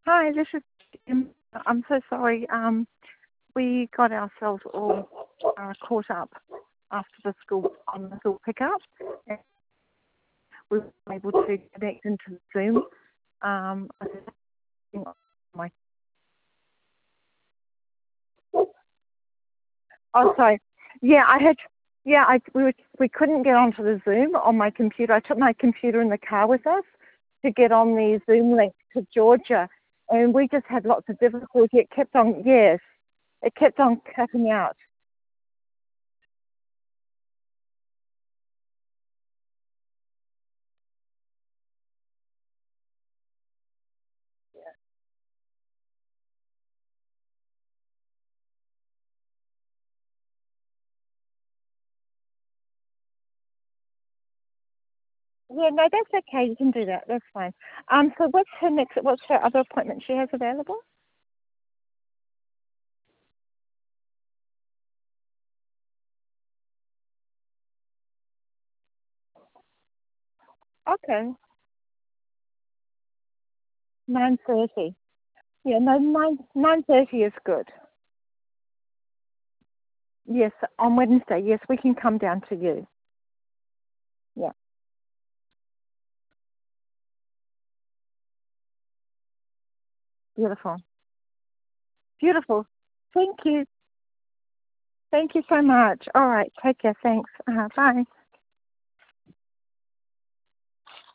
Hi, this is Kim. I'm so sorry. We got ourselves all caught up after the school pickup. And we were able to connect into Zoom. I think my oh sorry. Yeah, I had. Yeah, we couldn't get onto the Zoom on my computer. I took my computer in the car with us to get on the Zoom link to Georgia, and we just had lots of difficulty. It kept on. Yes, it kept on cutting out. Yeah, no, that's okay. You can do that. That's fine. So what's her other appointment she has available? Okay, 9:30. Yeah, no, 9:30 is good. Yes, on Wednesday. Yes, we can come down to you. Yeah, beautiful. Beautiful. Thank you. Thank you so much. All right, take care. Thanks. Bye.